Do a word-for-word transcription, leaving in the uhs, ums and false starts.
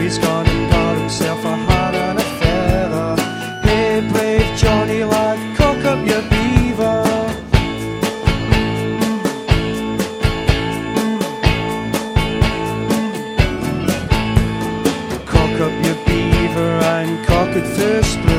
he's gone and got himself a hat and a feather. Hey, brave Johnny lad, cock up your beaver. Cock up your beaver and cock it first.